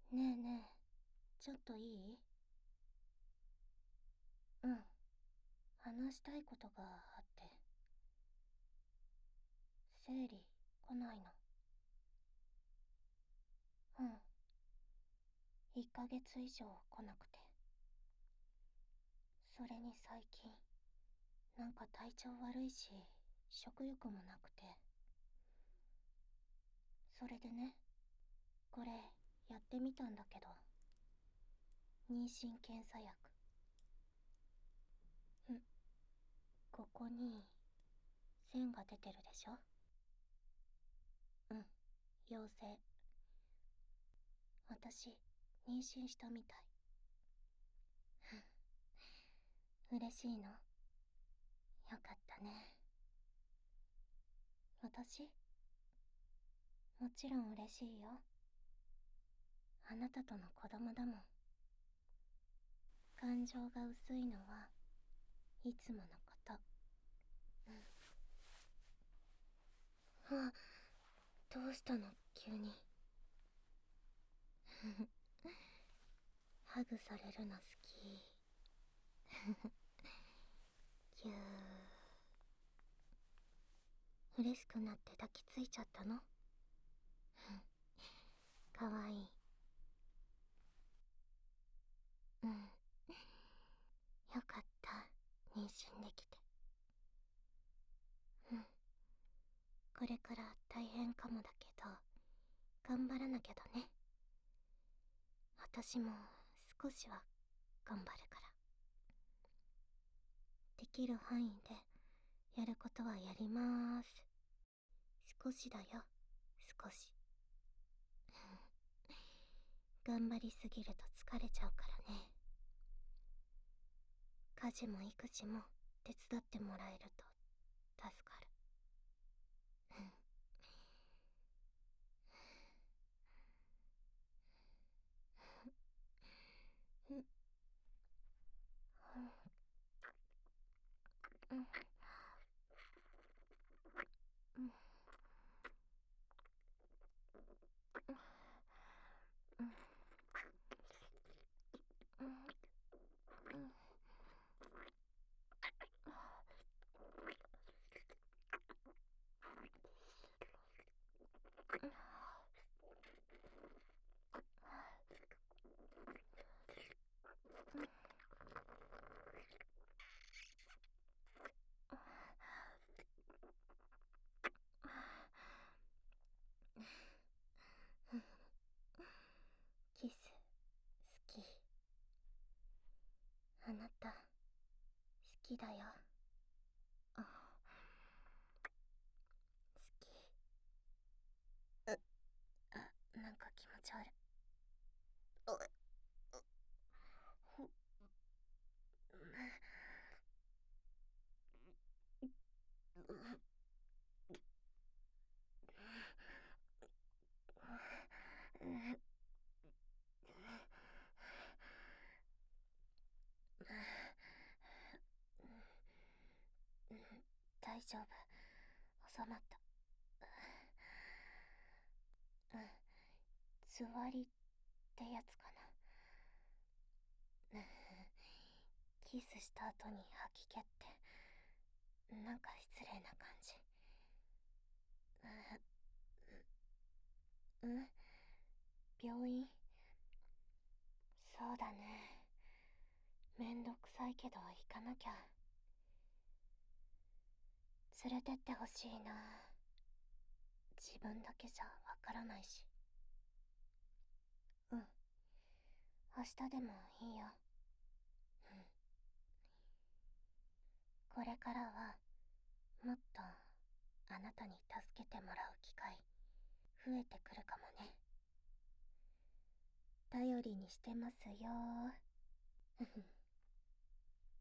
ねえねえ、ちょっといい？うん、話したいことがあって。生理来ないの。うん、1ヶ月以上来なくて。それに最近、なんか体調悪いし、食欲もなくて。それでね、これやってみたんだけど、妊娠検査薬。ここに線が出てるでしょ？うん、陽性。私、妊娠したみたい。嬉しいの？よかったね。私？もちろん嬉しいよ。あなたとの子供だもん。感情が薄いのはいつものこと。あ、どうしたの急に。ハグされるの好き。ぎゅー。嬉しくなって抱きついちゃったの？かわいい。うん。よかった。妊娠できて。うん。これから大変かもだけど、頑張らなきゃだね。私も少しは頑張るから。できる範囲でやることはやりまーす。少しだよ、少し。頑張りすぎると疲れちゃうからね。家事も育児も手伝ってもらえると助かる。うん。うん。うん。うん。うん。キス好き。あなた好きだよ。好き。なんか気持ち悪い。大丈夫。収まった。つわりってやつかな。キスした後に吐き気って、なんか失礼な感じ。うん、病院？そうだね。めんどくさいけど行かなきゃ。連れてってほしいな。自分だけじゃわからないし。うん。明日でもいいよ。うん。これからは、もっと、あなたに助けてもらう機会、増えてくるかもね。頼りにしてますよ。